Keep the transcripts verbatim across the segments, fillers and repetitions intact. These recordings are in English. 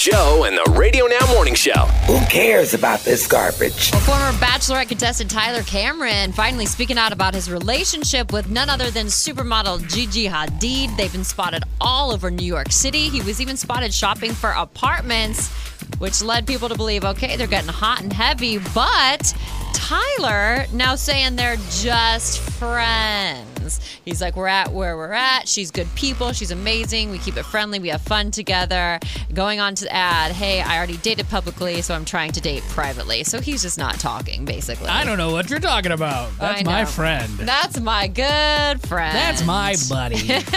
Joe and the Radio Now Morning Show. Who cares about this garbage? Well, former Bachelorette contestant Tyler Cameron finally speaking out about his relationship with none other than supermodel Gigi Hadid. They've been spotted all over New York City. He was even spotted shopping for apartments, which led people to believe, okay, they're getting hot and heavy. But Tyler now saying they're just friends. He's like, we're at where we're at. She's good people. She's amazing. We keep it friendly. We have fun together. Going on to add, hey, I already dated publicly, so I'm trying to date privately. So he's just not talking, basically. I don't know what you're talking about. That's my friend. That's my good friend. That's my buddy.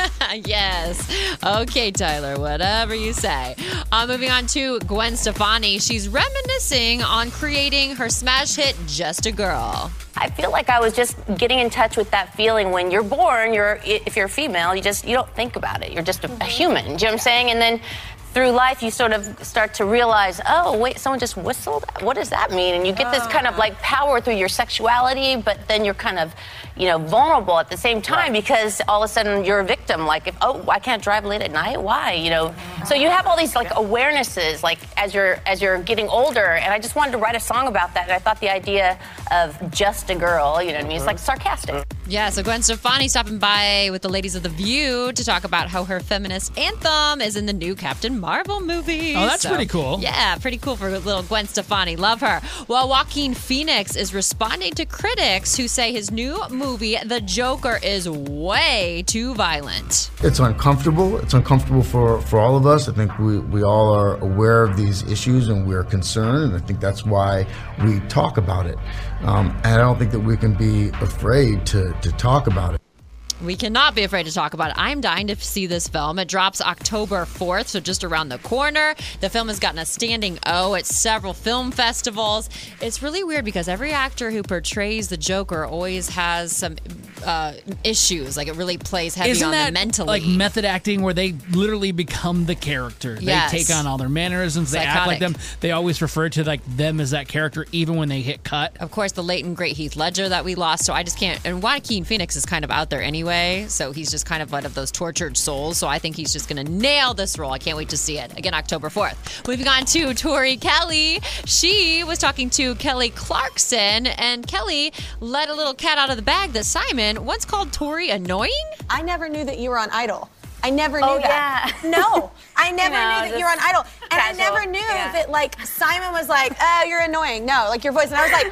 Yes. Okay, Tyler, whatever you say. Uh, moving on to Gwen Stefani. She's reminiscing on creating her smash hit, Just a Girl. I feel like I was just getting in touch with that feeling when you're born, you're if you're a female, you just, you don't think about it. You're just a, a human, do you know what I'm saying? And then through life, you sort of start to realize, oh, wait, someone just whistled? What does that mean? And you get this kind of like power through your sexuality, but then you're kind of, you know, vulnerable at the same time because all of a sudden you're a victim. Like, if, oh, I can't drive late at night? Why? You know? So you have all these like awarenesses, like as you're as you're getting older. And I just wanted to write a song about that. And I thought the idea of Just a Girl, you know what I mean? It's like sarcastic. Yeah, so Gwen Stefani stopping by with the ladies of The View to talk about how her feminist anthem is in the new Captain Marvel movie. Oh, that's so, pretty cool. Yeah, pretty cool for little Gwen Stefani. Love her. Well, Joaquin Phoenix is responding to critics who say his new movie, The Joker, is way too violent. It's uncomfortable. It's uncomfortable for, for all of us. I think we, we all are aware of these issues and we're concerned, and I think that's why we talk about it. Um, and I don't think that we can be afraid to, to talk about it. We cannot be afraid to talk about it. I'm dying to see this film. It drops October fourth, so just around the corner. The film has gotten a standing O at several film festivals. It's really weird because every actor who portrays the Joker always has some uh, issues. Like, it really plays heavy Isn't on that them mentally. Like method acting where they literally become the character? Yes. They take on all their mannerisms. They Psychotic. act like them. They always refer to like them as that character even when they hit cut. Of course, the late and great Heath Ledger that we lost. So I just can't. And Joaquin Phoenix is kind of out there anyway. So he's just kind of one of those tortured souls. So I think he's just going to nail this role. I can't wait to see it. Again, October fourth. Moving on to Tori Kelly. She was talking to Kelly Clarkson, and Kelly let a little cat out of the bag that Simon once called Tori annoying. I never knew that you were on Idol. I never knew Oh, that. yeah. No, I never You know, knew that you were on just Idol. And casual. I never knew Yeah. that, like, Simon was like, oh, you're annoying. No, like, your voice. And I was like,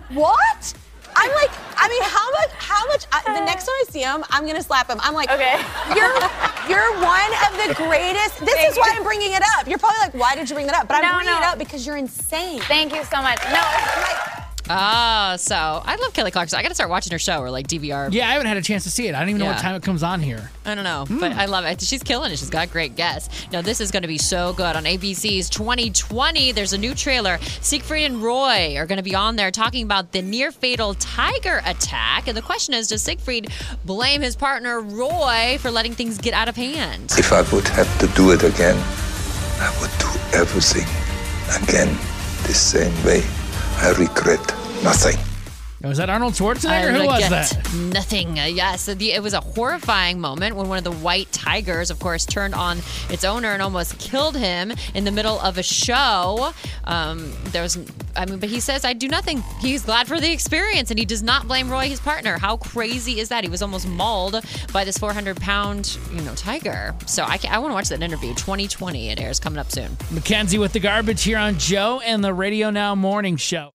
what? I'm like, I mean, how much, how much, I, the next time I see him, I'm going to slap him. I'm like, Okay. you're you're one of the greatest. This Thank is why you. I'm bringing it up. You're probably like, why did you bring that up? But I'm No, bringing it no. up because you're insane. Thank you so much. No, I'm like, Oh, so I love Kelly Clarkson. I got to start watching her show or like D V R. Yeah, I haven't had a chance to see it. I don't even know Yeah. what time it comes on here. I don't know, but I love it. She's killing it. She's got great guests. Now, this is going to be so good. On A B C's twenty twenty, there's a new trailer. Siegfried and Roy are going to be on there talking about the near-fatal tiger attack. And the question is, does Siegfried blame his partner Roy for letting things get out of hand? If I would have to do it again, I would do everything again the same way. I regret nothing. Was that Arnold Schwarzenegger? Who was regret that? Nothing. Uh, yes, the, it was a horrifying moment when one of the white tigers, of course, turned on its owner and almost killed him in the middle of a show. Um, there was, I mean, but he says, I do nothing. He's glad for the experience, and he does not blame Roy, his partner. How crazy is that? He was almost mauled by this four hundred pound, you know, tiger. So I, can, I want to watch that interview. twenty twenty, it airs coming up soon. Mackenzie with the garbage here on Joe and the Radio Now Morning Show.